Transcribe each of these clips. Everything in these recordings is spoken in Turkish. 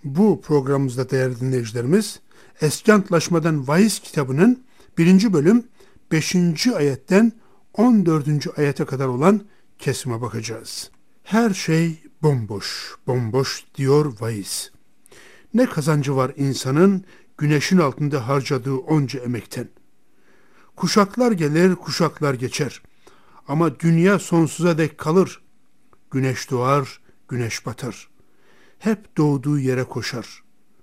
Bu programımızda değerli dinleyicilerimiz, Eski Antlaşma'dan Vahiy kitabının 1. bölüm 5. ayetten 14. ayete kadar olan kesime bakacağız. Her şey bomboş, bomboş diyor Vahiy. Ne kazancı var insanın güneşin altında harcadığı onca emekten? Kuşaklar gelir, kuşaklar geçer. Ama dünya sonsuza dek kalır. Güneş doğar, güneş batar. Hep doğduğu yere koşar.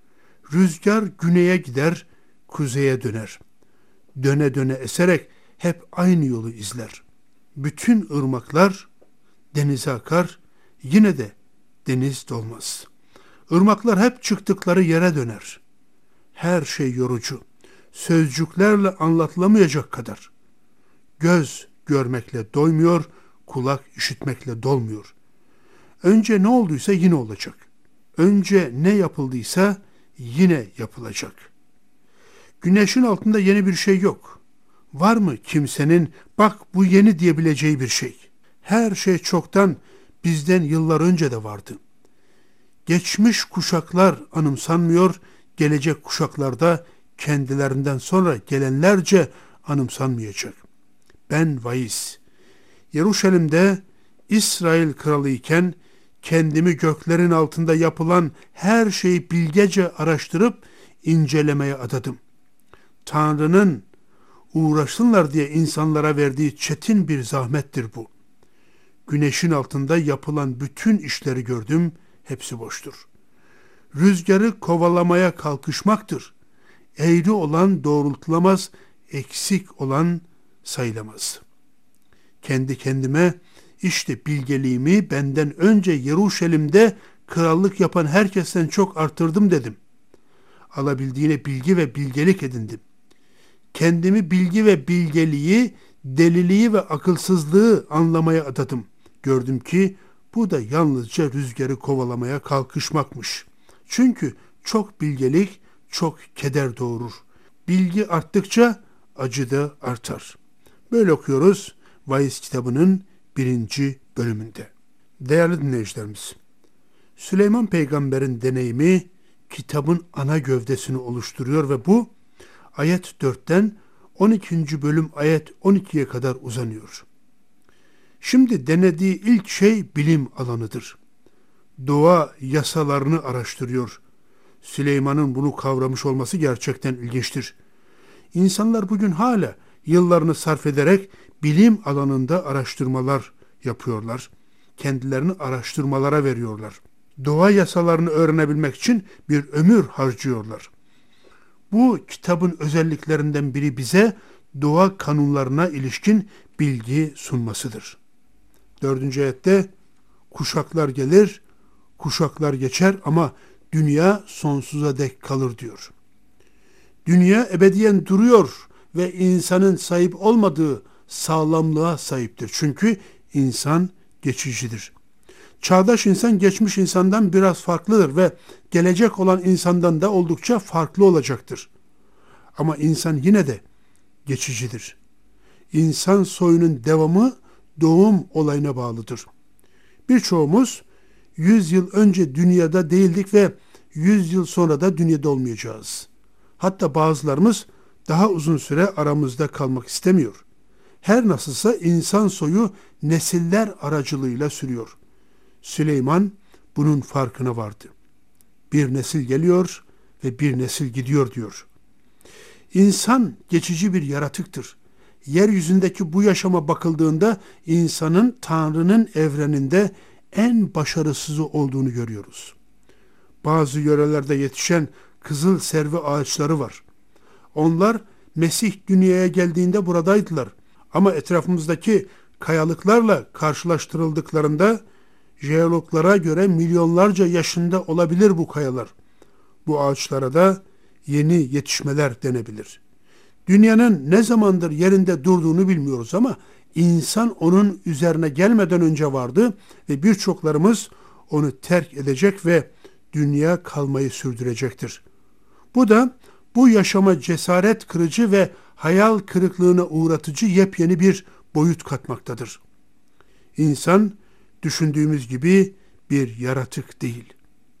Rüzgar güneye gider, kuzeye döner. Döne döne eserek hep aynı yolu izler. Bütün ırmaklar denize akar, yine de deniz dolmaz. Irmaklar hep çıktıkları yere döner. Her şey yorucu, sözcüklerle anlatılamayacak kadar. Göz görmekle doymuyor, kulak işitmekle dolmuyor. Önce ne olduysa yine olacak. Önce ne yapıldıysa yine yapılacak. Güneşin altında yeni bir şey yok. Var mı kimsenin bak bu yeni diyebileceği bir şey? Her şey çoktan bizden yıllar önce de vardı. Geçmiş kuşaklar anımsanmıyor, gelecek kuşaklarda kendilerinden sonra gelenlerce anımsanmayacak. Ben Vahiy, Yeruşalim'de İsrail kralı iken kendimi göklerin altında yapılan her şeyi bilgece araştırıp incelemeye adadım. Tanrı'nın uğraşsınlar diye insanlara verdiği çetin bir zahmettir bu. Güneşin altında yapılan bütün işleri gördüm, hepsi boştur. Rüzgarı kovalamaya kalkışmaktır. Eğri olan doğrultulamaz, eksik olan sayılamaz. Kendi kendime işte bilgeliğimi benden önce Yeruşalim'de krallık yapan herkesten çok artırdım dedim. Alabildiğine bilgi ve bilgelik edindim. Kendimi bilgi ve bilgeliği, deliliği ve akılsızlığı anlamaya adadım. Gördüm ki bu da yalnızca rüzgarı kovalamaya kalkışmakmış. Çünkü çok bilgelik çok keder doğurur. Bilgi arttıkça acı da artar. Böyle okuyoruz Vahiy kitabının 1. bölümünde. Değerli dinleyicilerimiz, Süleyman Peygamber'in deneyimi kitabın ana gövdesini oluşturuyor ve bu ayet 4'ten 12. bölüm ayet 12'ye kadar uzanıyor. Şimdi denediği ilk şey bilim alanıdır. Doğa yasalarını araştırıyor. Süleyman'ın bunu kavramış olması gerçekten ilginçtir. İnsanlar bugün hala yıllarını sarf ederek bilim alanında araştırmalar yapıyorlar. Kendilerini araştırmalara veriyorlar. Doğa yasalarını öğrenebilmek için bir ömür harcıyorlar. Bu kitabın özelliklerinden biri bize doğa kanunlarına ilişkin bilgi sunmasıdır. 4. ayette kuşaklar gelir, kuşaklar geçer ama dünya sonsuza dek kalır diyor. Dünya ebediyen duruyor ve insanın sahip olmadığı sağlamlığa sahiptir. Çünkü insan geçicidir. Çağdaş insan geçmiş insandan biraz farklıdır ve gelecek olan insandan da oldukça farklı olacaktır. Ama insan yine de geçicidir. İnsan soyunun devamı doğum olayına bağlıdır. Birçoğumuz 100 yıl önce dünyada değildik ve 100 yıl sonra da dünyada olmayacağız. Hatta bazılarımız daha uzun süre aramızda kalmak istemiyor. Her nasılsa insan soyu nesiller aracılığıyla sürüyor. Süleyman bunun farkına vardı. Bir nesil geliyor ve bir nesil gidiyor diyor. İnsan geçici bir yaratıktır. Yeryüzündeki bu yaşama bakıldığında insanın Tanrı'nın evreninde en başarısızı olduğunu görüyoruz. Bazı yörelerde yetişen kızıl servi ağaçları var. Onlar Mesih dünyaya geldiğinde buradaydılar. Ama etrafımızdaki kayalıklarla karşılaştırıldıklarında jeologlara göre milyonlarca yaşında olabilir bu kayalar. Bu ağaçlara da yeni yetişmeler denebilir. Dünyanın ne zamandır yerinde durduğunu bilmiyoruz ama insan onun üzerine gelmeden önce vardı ve birçoklarımız onu terk edecek ve dünya kalmayı sürdürecektir. Bu da bu yaşama cesaret kırıcı ve hayal kırıklığına uğratıcı yepyeni bir boyut katmaktadır. İnsan düşündüğümüz gibi bir yaratık değil.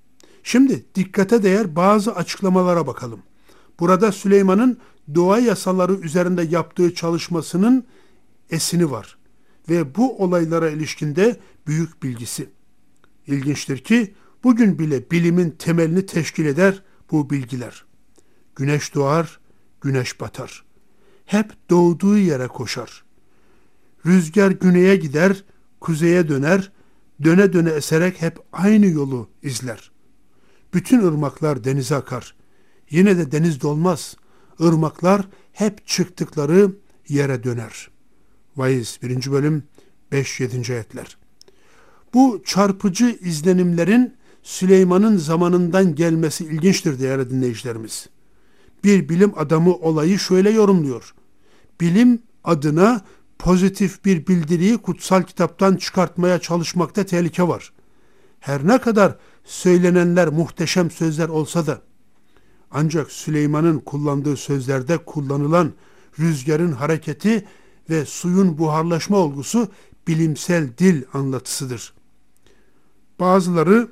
Şimdi dikkate değer bazı açıklamalara bakalım. Burada Süleyman'ın doğa yasaları üzerinde yaptığı çalışmasının esini var ve bu olaylara ilişkinde büyük bilgisi. İlginçtir ki bugün bile bilimin temelini teşkil eder bu bilgiler. Güneş doğar, güneş batar. Hep doğduğu yere koşar. Rüzgar güneye gider, kuzeye döner, döne döne eserek hep aynı yolu izler. Bütün ırmaklar denize akar. Yine de deniz dolmaz. Irmaklar hep çıktıkları yere döner. Vaiz 1. bölüm 5-7. ayetler. Bu çarpıcı izlenimlerin Süleyman'ın zamanından gelmesi ilginçtir değerli dinleyicilerimiz. Bir bilim adamı olayı şöyle yorumluyor. Bilim adına pozitif bir bildiriyi kutsal kitaptan çıkartmaya çalışmakta tehlike var. Her ne kadar söylenenler muhteşem sözler olsa da, ancak Süleyman'ın kullandığı sözlerde kullanılan rüzgarın hareketi ve suyun buharlaşma olgusu bilimsel dil anlatısıdır. Bazıları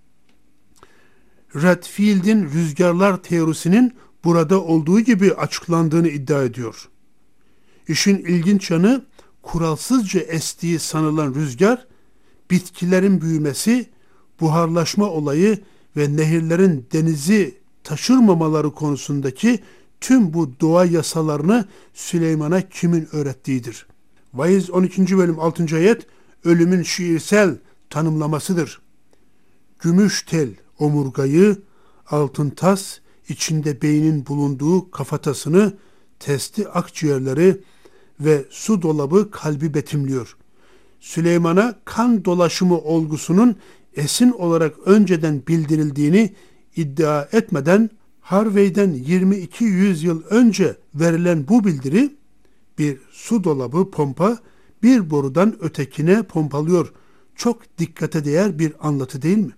Redfield'in rüzgarlar teorisinin burada olduğu gibi açıklandığını iddia ediyor. İşin ilginç yanı kuralsızca estiği sanılan rüzgar, bitkilerin büyümesi, buharlaşma olayı ve nehirlerin denizi taşırmamaları konusundaki tüm bu doğa yasalarını Süleyman'a kimin öğrettiğidir. Vaiz 12. bölüm 6. ayet ölümün şiirsel tanımlamasıdır. Gümüş tel omurgayı, altın tas içinde beynin bulunduğu kafatasını, testi akciğerleri ve su dolabı kalbi betimliyor. Süleyman'a kan dolaşımı olgusunun esin olarak önceden bildirildiğini iddia etmeden Harvey'den 22 yüzyıl önce verilen bu bildiri bir su dolabı pompa bir borudan ötekine pompalıyor. Çok dikkate değer bir anlatı değil mi?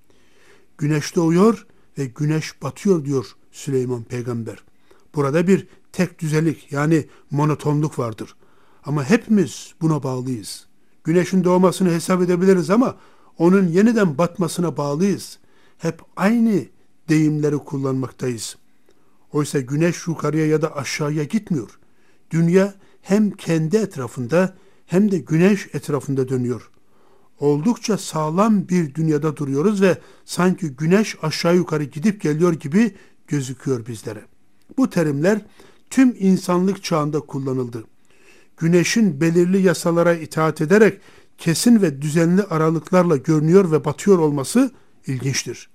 Güneş doğuyor ve güneş batıyor diyor Süleyman peygamber. Burada bir tek düzelik yani monotonluk vardır. Ama hepimiz buna bağlıyız. Güneşin doğmasını hesap edebiliriz ama onun yeniden batmasına bağlıyız. Hep aynı deyimleri kullanmaktayız. Oysa güneş yukarıya ya da aşağıya gitmiyor. Dünya hem kendi etrafında hem de güneş etrafında dönüyor. Oldukça sağlam bir dünyada duruyoruz ve sanki güneş aşağı yukarı gidip geliyor gibi gözüküyor bizlere. Bu terimler tüm insanlık çağında kullanıldı. Güneşin belirli yasalara itaat ederek kesin ve düzenli aralıklarla görünüyor ve batıyor olması ilginçtir.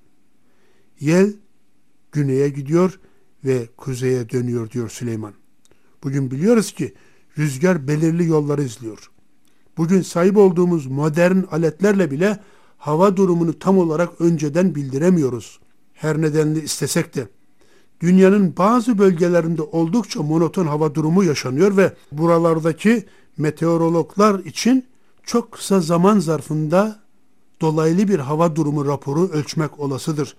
Yel güneye gidiyor ve kuzeye dönüyor diyor Süleyman. Bugün biliyoruz ki rüzgar belirli yolları izliyor. Bugün sahip olduğumuz modern aletlerle bile hava durumunu tam olarak önceden bildiremiyoruz. Her nedenle istesek de. Dünyanın bazı bölgelerinde oldukça monoton hava durumu yaşanıyor ve buralardaki meteorologlar için çok kısa zaman zarfında dolaylı bir hava durumu raporu ölçmek olasıdır.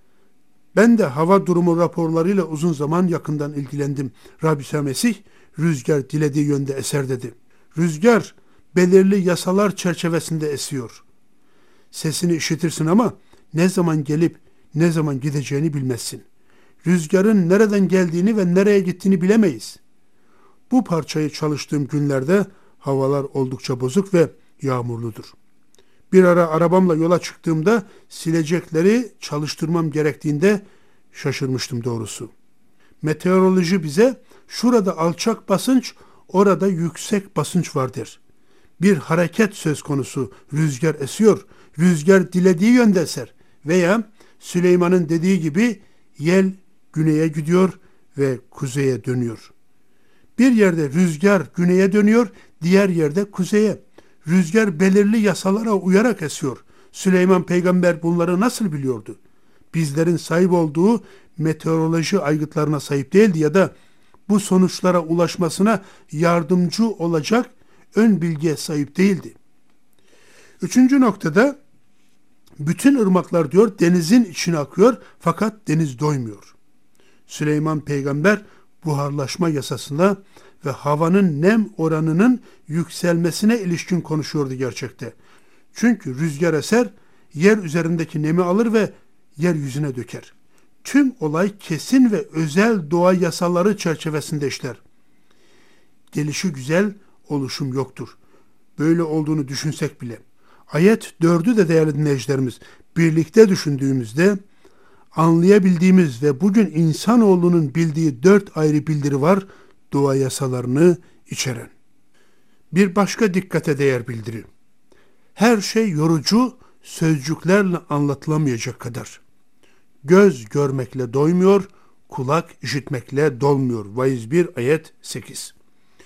Ben de hava durumu raporlarıyla uzun zaman yakından ilgilendim. Rabbi İsa Mesih, rüzgar dilediği yönde eser dedi. Rüzgar belirli yasalar çerçevesinde esiyor. Sesini işitirsin ama ne zaman gelip ne zaman gideceğini bilmezsin. Rüzgarın nereden geldiğini ve nereye gittiğini bilemeyiz. Bu parçayı çalıştığım günlerde havalar oldukça bozuk ve yağmurludur. Bir ara arabamla yola çıktığımda silecekleri çalıştırmam gerektiğinde şaşırmıştım doğrusu. Meteoroloji bize şurada alçak basınç, orada yüksek basınç var der. Bir hareket söz konusu, rüzgar esiyor, rüzgar dilediği yönde eser veya Süleyman'ın dediği gibi yel güneye gidiyor ve kuzeye dönüyor. Bir yerde rüzgar güneye dönüyor, diğer yerde kuzeye. Rüzgar belirli yasalara uyarak esiyor. Süleyman peygamber bunları nasıl biliyordu? Bizlerin sahip olduğu meteoroloji aygıtlarına sahip değildi ya da bu sonuçlara ulaşmasına yardımcı olacak ön bilgiye sahip değildi. Üçüncü noktada bütün ırmaklar diyor denizin içine akıyor fakat deniz doymuyor. Süleyman peygamber buharlaşma yasasına ve havanın nem oranının yükselmesine ilişkin konuşuyordu gerçekte. Çünkü rüzgar eser, yer üzerindeki nemi alır ve yeryüzüne döker. Tüm olay kesin ve özel doğa yasaları çerçevesinde işler. Gelişi güzel oluşum yoktur. Böyle olduğunu düşünsek bile. Ayet 4'ü de değerli dinleyicilerimiz birlikte düşündüğümüzde anlayabildiğimiz ve bugün insanoğlunun bildiği 4 ayrı bildiri var doğa yasalarını içeren. Bir başka dikkate değer bildiri. Her şey yorucu, sözcüklerle anlatılamayacak kadar. Göz görmekle doymuyor, kulak işitmekle dolmuyor. Vaiz 1 ayet 8.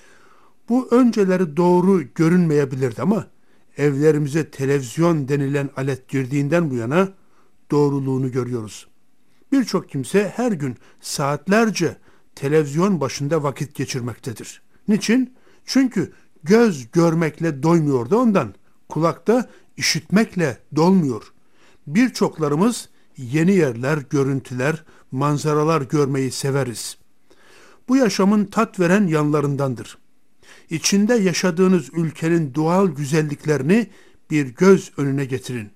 Bu önceleri doğru görünmeyebilirdi ama evlerimize televizyon denilen alet girdiğinden bu yana doğruluğunu görüyoruz. Birçok kimse her gün saatlerce televizyon başında vakit geçirmektedir. Niçin? Çünkü göz görmekle doymuyor da ondan, kulak da işitmekle dolmuyor. Birçoklarımız yeni yerler, görüntüler, manzaralar görmeyi severiz. Bu yaşamın tat veren yanlarındandır. İçinde yaşadığınız ülkenin doğal güzelliklerini bir göz önüne getirin.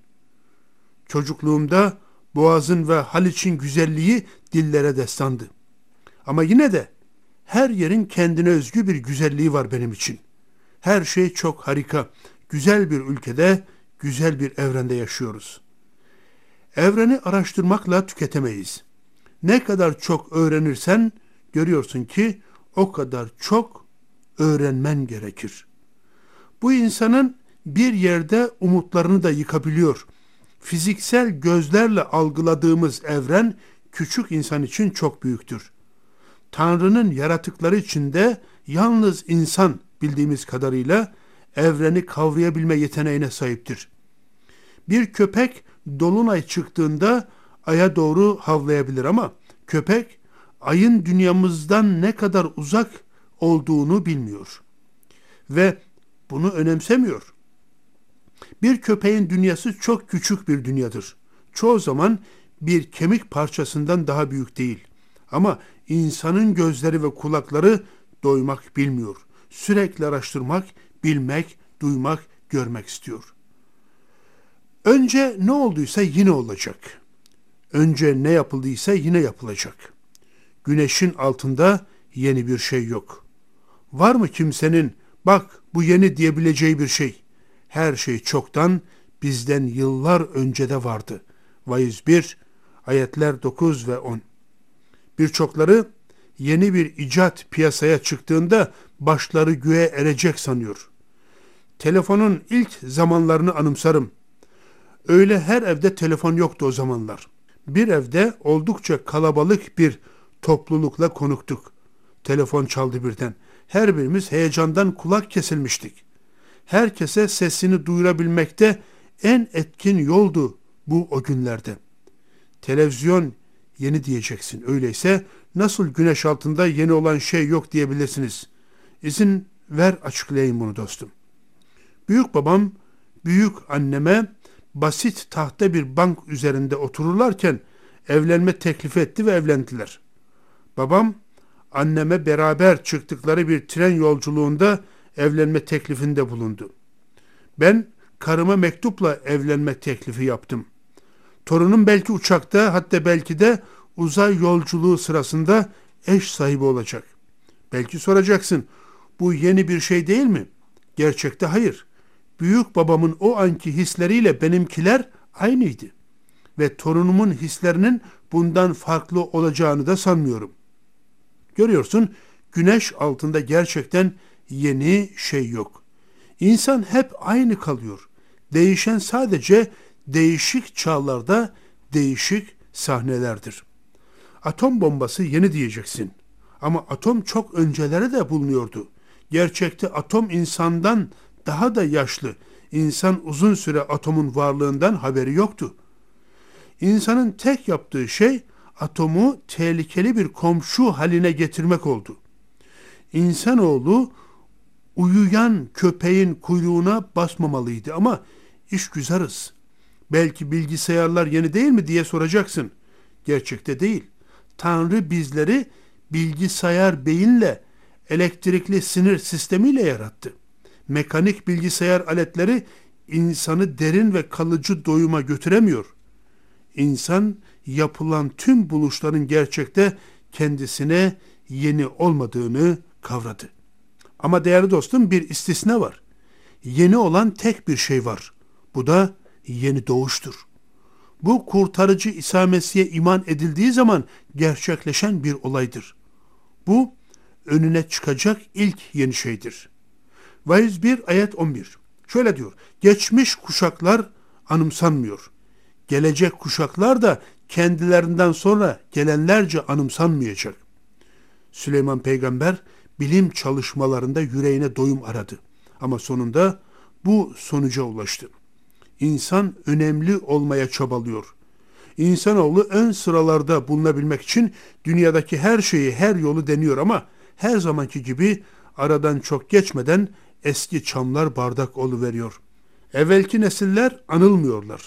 Çocukluğumda Boğaz'ın ve Haliç'in güzelliği dillere destandı. Ama yine de her yerin kendine özgü bir güzelliği var benim için. Her şey çok harika. Güzel bir ülkede, güzel bir evrende yaşıyoruz. Evreni araştırmakla tüketemeyiz. Ne kadar çok öğrenirsen görüyorsun ki o kadar çok öğrenmen gerekir. Bu insanın bir yerde umutlarını da yıkabiliyor. Fiziksel gözlerle algıladığımız evren küçük insan için çok büyüktür. Tanrı'nın yaratıkları içinde yalnız insan bildiğimiz kadarıyla evreni kavrayabilme yeteneğine sahiptir. Bir köpek dolunay çıktığında aya doğru havlayabilir ama köpek ayın dünyamızdan ne kadar uzak olduğunu bilmiyor ve bunu önemsemiyor. Bir köpeğin dünyası çok küçük bir dünyadır. Çoğu zaman bir kemik parçasından daha büyük değil. Ama insanın gözleri ve kulakları doymak bilmiyor. Sürekli araştırmak, bilmek, duymak, görmek istiyor. Önce ne olduysa yine olacak. Önce ne yapıldıysa yine yapılacak. Güneşin altında yeni bir şey yok. Var mı kimsenin bak bu yeni diyebileceği bir şey? Her şey çoktan bizden yıllar önce de vardı. Vaiz 1, ayetler 9 ve 10. Birçokları yeni bir icat piyasaya çıktığında başları göğe erecek sanıyor. Telefonun ilk zamanlarını anımsarım. Öyle her evde telefon yoktu o zamanlar. Bir evde oldukça kalabalık bir toplulukla konuktuk. Telefon çaldı birden. Her birimiz heyecandan kulak kesilmiştik. Herkese sesini duyurabilmekte en etkin yoldu bu o günlerde. Televizyon yeni diyeceksin. Öyleyse nasıl güneş altında yeni olan şey yok diyebilirsiniz. İzin ver açıklayayım bunu dostum. Büyük babam, büyük anneme basit tahta bir bank üzerinde otururlarken evlenme teklifi etti ve evlendiler. Babam, anneme beraber çıktıkları bir tren yolculuğunda evlenme teklifinde bulundu. Ben karıma mektupla evlenme teklifi yaptım. Torunum belki uçakta, hatta belki de uzay yolculuğu sırasında eş sahibi olacak. Belki soracaksın, bu yeni bir şey değil mi? Gerçekte hayır. Büyük babamın o anki hisleriyle benimkiler aynıydı. Ve torunumun hislerinin bundan farklı olacağını da sanmıyorum. Görüyorsun, güneş altında gerçekten yeni şey yok. İnsan hep aynı kalıyor. Değişen sadece değişik çağlarda değişik sahnelerdir. Atom bombası yeni diyeceksin. Ama atom çok önceleri de bulunuyordu. Gerçekte atom insandan daha da yaşlı. İnsan uzun süre atomun varlığından haberi yoktu. İnsanın tek yaptığı şey atomu tehlikeli bir komşu haline getirmek oldu. İnsanoğlu uyuyan köpeğin kuyruğuna basmamalıydı ama iş güzarız. Belki bilgisayarlar yeni değil mi diye soracaksın. Gerçekte değil. Tanrı bizleri bilgisayar beyinle, elektrikli sinir sistemiyle yarattı. Mekanik bilgisayar aletleri insanı derin ve kalıcı doyuma götüremiyor. İnsan yapılan tüm buluşların gerçekte kendisine yeni olmadığını kavradı. Ama değerli dostum, bir istisna var. Yeni olan tek bir şey var. Bu da yeni doğuştur. Bu kurtarıcı İsa Mesih'e iman edildiği zaman gerçekleşen bir olaydır. Bu önüne çıkacak ilk yeni şeydir. Vaiz 1 ayet 11. Şöyle diyor: geçmiş kuşaklar anımsanmıyor. Gelecek kuşaklar da kendilerinden sonra gelenlerce anımsanmayacak. Süleyman peygamber bilim çalışmalarında yüreğine doyum aradı. Ama sonunda bu sonuca ulaştı. İnsan önemli olmaya çabalıyor. İnsanoğlu ön sıralarda bulunabilmek için dünyadaki her şeyi, her yolu deniyor ama her zamanki gibi aradan çok geçmeden eski çamlar bardak oluveriyor. Evvelki nesiller anılmıyorlar.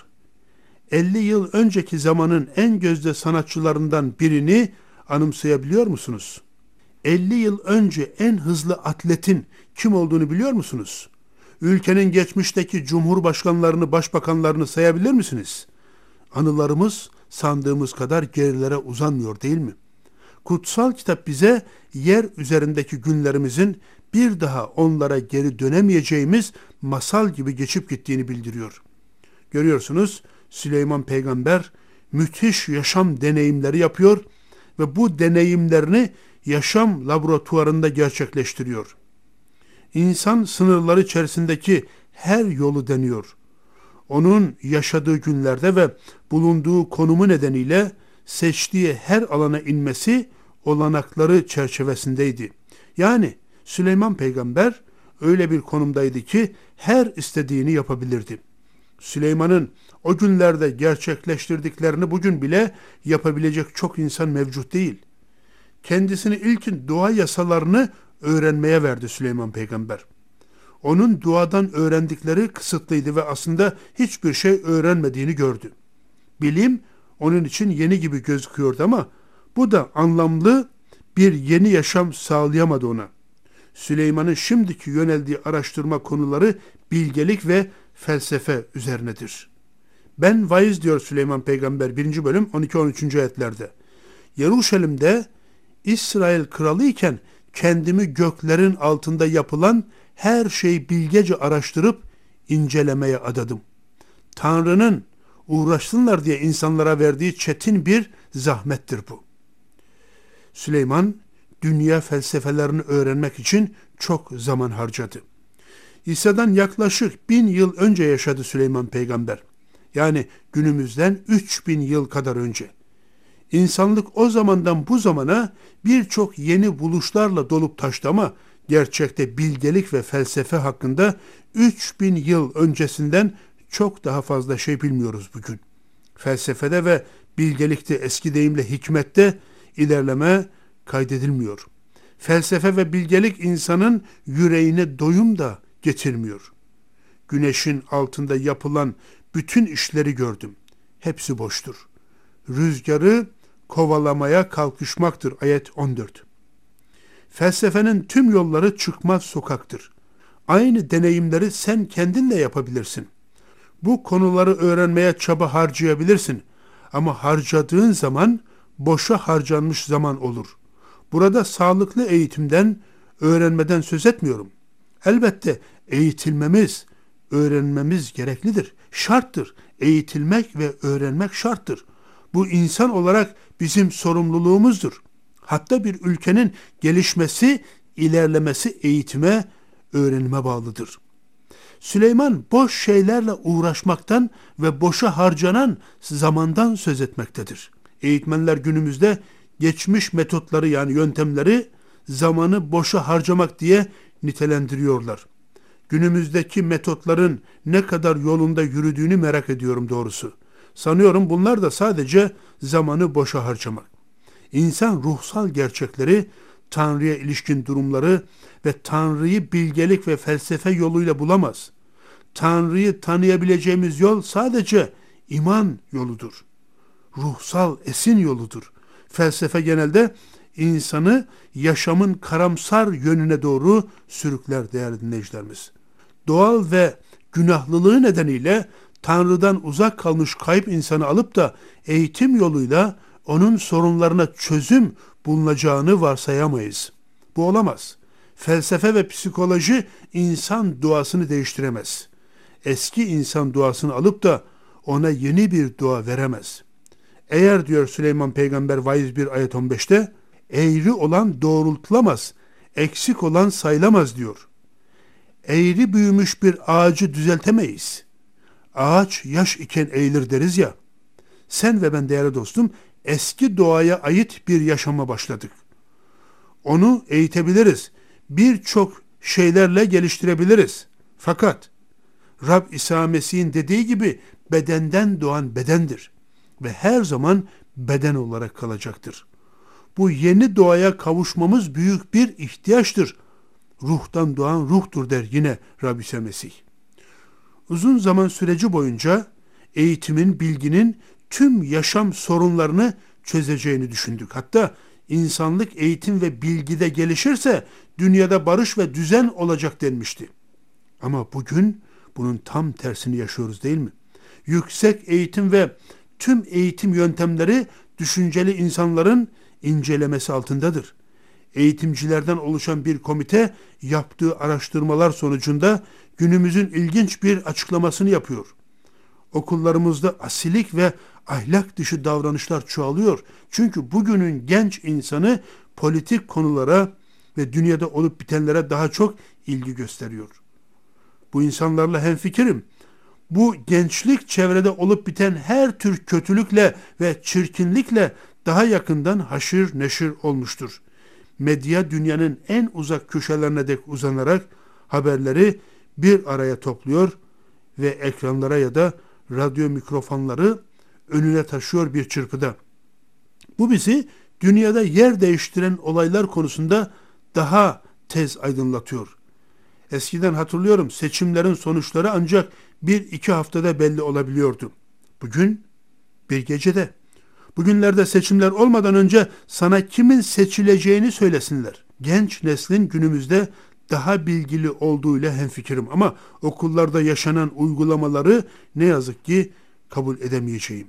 50 yıl önceki zamanın en gözde sanatçılarından birini anımsayabiliyor musunuz? 50 yıl önce en hızlı atletin kim olduğunu biliyor musunuz? Ülkenin geçmişteki cumhurbaşkanlarını, başbakanlarını sayabilir misiniz? Anılarımız sandığımız kadar gerilere uzanmıyor değil mi? Kutsal kitap bize yer üzerindeki günlerimizin bir daha onlara geri dönemeyeceğimiz masal gibi geçip gittiğini bildiriyor. Görüyorsunuz, Süleyman peygamber müthiş yaşam deneyimleri yapıyor ve bu deneyimlerini yaşam laboratuvarında gerçekleştiriyor. İnsan sınırları içerisindeki her yolu deniyor. Onun yaşadığı günlerde ve bulunduğu konumu nedeniyle seçtiği her alana inmesi olanakları çerçevesindeydi. Yani Süleyman peygamber öyle bir konumdaydı ki her istediğini yapabilirdi. Süleyman'ın o günlerde gerçekleştirdiklerini bugün bile yapabilecek çok insan mevcut değil. Kendisini ilkin doğa yasalarını öğrenmeye verdi Süleyman peygamber. Onun duadan öğrendikleri kısıtlıydı ve aslında hiçbir şey öğrenmediğini gördü. Bilim onun için yeni gibi gözüküyordu ama bu da anlamlı bir yeni yaşam sağlayamadı ona. Süleyman'ın şimdiki yöneldiği araştırma konuları bilgelik ve felsefe üzerinedir. Ben vaiz diyor Süleyman peygamber 1. bölüm 12-13. ayetlerde. Yeruşalim'de İsrail kralı iken kendimi göklerin altında yapılan her şeyi bilgece araştırıp incelemeye adadım. Tanrı'nın uğraşsınlar diye insanlara verdiği çetin bir zahmettir bu. Süleyman dünya felsefelerini öğrenmek için çok zaman harcadı. İsa'dan yaklaşık 1000 yıl önce yaşadı Süleyman peygamber. Yani günümüzden 3000 yıl kadar önce. İnsanlık o zamandan bu zamana birçok yeni buluşlarla dolup taştı ama gerçekte bilgelik ve felsefe hakkında 3000 yıl öncesinden çok daha fazla şey bilmiyoruz bugün. Felsefede ve bilgelikte, eski deyimle hikmette ilerleme kaydedilmiyor. Felsefe ve bilgelik insanın yüreğine doyum da getirmiyor. Güneşin altında yapılan bütün işleri gördüm. Hepsi boştur. Rüzgarı kovalamaya kalkışmaktır. Ayet 14. Felsefenin tüm yolları çıkmaz sokaktır. Aynı deneyimleri sen kendin de yapabilirsin. Bu konuları öğrenmeye çaba harcayabilirsin. Ama harcadığın zaman boşa harcanmış zaman olur. Burada sağlıklı eğitimden, öğrenmeden söz etmiyorum. Elbette eğitilmemiz, öğrenmemiz gereklidir, şarttır. Eğitilmek ve öğrenmek şarttır. Bu insan olarak bizim sorumluluğumuzdur. Hatta bir ülkenin gelişmesi, ilerlemesi eğitime, öğrenime bağlıdır. Süleyman boş şeylerle uğraşmaktan ve boşa harcanan zamandan söz etmektedir. Eğitmenler günümüzde geçmiş metotları yani yöntemleri zamanı boşa harcamak diye nitelendiriyorlar. Günümüzdeki metotların ne kadar yolunda yürüdüğünü merak ediyorum doğrusu. Sanıyorum bunlar da sadece zamanı boşa harcamak. İnsan ruhsal gerçekleri, Tanrı'ya ilişkin durumları ve Tanrı'yı bilgelik ve felsefe yoluyla bulamaz. Tanrı'yı tanıyabileceğimiz yol sadece iman yoludur. Ruhsal esin yoludur. Felsefe genelde insanı yaşamın karamsar yönüne doğru sürükler değerli dinleyicilerimiz. Doğal ve günahlılığı nedeniyle Tanrı'dan uzak kalmış kayıp insanı alıp da eğitim yoluyla onun sorunlarına çözüm bulunacağını varsayamayız. Bu olamaz. Felsefe ve psikoloji insan doğasını değiştiremez. Eski insan doğasını alıp da ona yeni bir doğa veremez. Eğer diyor Süleyman Peygamber Vaiz 1 ayet 15'te, eğri olan doğrultulamaz, eksik olan sayılamaz diyor. Eğri büyümüş bir ağacı düzeltemeyiz. Ağaç yaş iken eğilir deriz ya. Sen ve ben değerli dostum eski doğaya ait bir yaşama başladık. Onu eğitebiliriz. Birçok şeylerle geliştirebiliriz. Fakat Rab İsa Mesih'in dediği gibi bedenden doğan bedendir ve her zaman beden olarak kalacaktır. Bu yeni doğaya kavuşmamız büyük bir ihtiyaçtır. Ruhtan doğan ruhtur der yine Rab İsa Mesih. Uzun zaman süreci boyunca eğitimin, bilginin tüm yaşam sorunlarını çözeceğini düşündük. Hatta insanlık eğitim ve bilgide gelişirse dünyada barış ve düzen olacak denmişti. Ama bugün bunun tam tersini yaşıyoruz değil mi? Yüksek eğitim ve tüm eğitim yöntemleri düşünceli insanların incelemesi altındadır. Eğitimcilerden oluşan bir komite yaptığı araştırmalar sonucunda günümüzün ilginç bir açıklamasını yapıyor. Okullarımızda asilik ve ahlak dışı davranışlar çoğalıyor. Çünkü bugünün genç insanı politik konulara ve dünyada olup bitenlere daha çok ilgi gösteriyor. Bu insanlarla hemfikirim. Bu gençlik çevrede olup biten her tür kötülükle ve çirkinlikle daha yakından haşır neşir olmuştur. Medya dünyanın en uzak köşelerine dek uzanarak haberleri bir araya topluyor ve ekranlara ya da radyo mikrofonları önüne taşıyor bir çırpıda. Bu bizi dünyada yer değiştiren olaylar konusunda daha tez aydınlatıyor. Eskiden hatırlıyorum seçimlerin sonuçları ancak 1-2 haftada belli olabiliyordu. Bugün bir gecede. Bugünlerde seçimler olmadan önce sana kimin seçileceğini söylesinler. Genç neslin günümüzde daha bilgili olduğuyla hemfikirim ama okullarda yaşanan uygulamaları ne yazık ki kabul edemeyeceğim.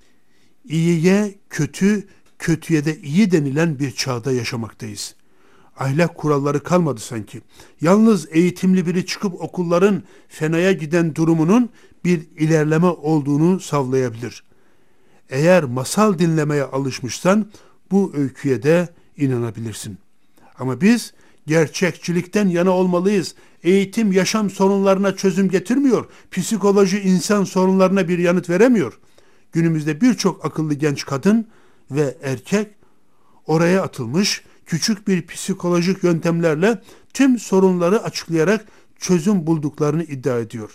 İyiye kötü, kötüye de iyi denilen bir çağda yaşamaktayız. Ahlak kuralları kalmadı sanki. Yalnız eğitimli biri çıkıp okulların fenaya giden durumunun bir ilerleme olduğunu savlayabilir. Eğer masal dinlemeye alışmışsan bu öyküye de inanabilirsin. Ama biz gerçekçilikten yana olmalıyız. Eğitim yaşam sorunlarına çözüm getirmiyor. Psikoloji insan sorunlarına bir yanıt veremiyor. Günümüzde birçok akıllı genç kadın ve erkek oraya atılmış, küçük bir psikolojik yöntemlerle tüm sorunları açıklayarak çözüm bulduklarını iddia ediyor.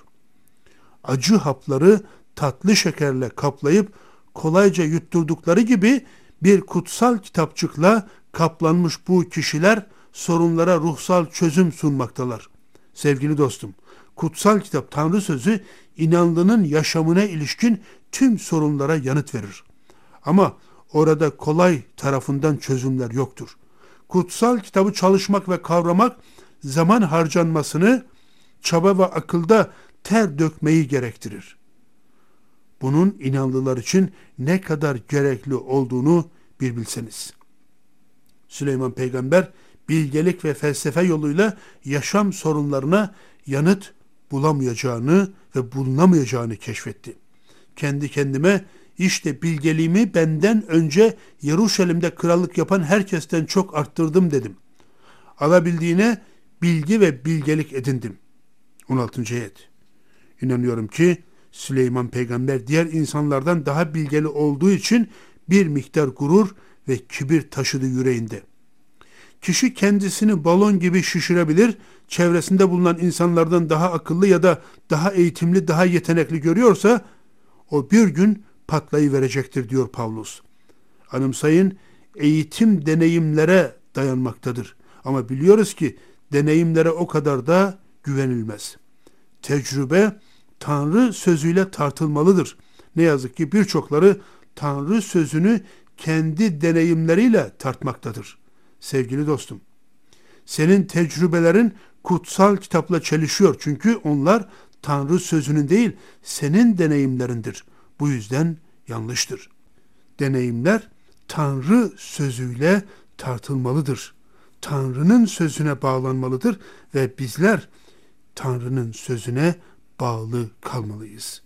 Acı hapları tatlı şekerle kaplayıp kolayca yutturdukları gibi bir kutsal kitapçıkla kaplanmış bu kişiler sorunlara ruhsal çözüm sunmaktalar. Sevgili dostum, kutsal kitap Tanrı sözü inanlının yaşamına ilişkin tüm sorunlara yanıt verir. Ama orada kolay tarafından çözümler yoktur. Kutsal kitabı çalışmak ve kavramak zaman harcanmasını, çaba ve akılda ter dökmeyi gerektirir. Bunun inanlılar için ne kadar gerekli olduğunu bir bilseniz. Süleyman Peygamber bilgelik ve felsefe yoluyla yaşam sorunlarına yanıt bulamayacağını ve bulunamayacağını keşfetti. Kendi kendime işte bilgeliğimi benden önce Yeruşalim'de krallık yapan herkesten çok arttırdım dedim. Alabildiğine bilgi ve bilgelik edindim. 16. ayet. İnanıyorum ki Süleyman Peygamber diğer insanlardan daha bilgeli olduğu için bir miktar gurur ve kibir taşıdı yüreğinde. Kişi kendisini balon gibi şişirebilir, çevresinde bulunan insanlardan daha akıllı ya da daha eğitimli, daha yetenekli görüyorsa o bir gün patlayıverecektir diyor Pavlus. Anımsayın, eğitim deneyimlere dayanmaktadır. Ama biliyoruz ki deneyimlere o kadar da güvenilmez. Tecrübe Tanrı sözüyle tartılmalıdır. Ne yazık ki birçokları Tanrı sözünü kendi deneyimleriyle tartmaktadır. Sevgili dostum, senin tecrübelerin kutsal kitapla çelişiyor. Çünkü onlar Tanrı sözünün değil, senin deneyimlerindir. Bu yüzden yanlıştır. Deneyimler Tanrı sözüyle tartılmalıdır. Tanrı'nın sözüne bağlanmalıdır ve bizler Tanrı'nın sözüne bağlı kalmalıyız.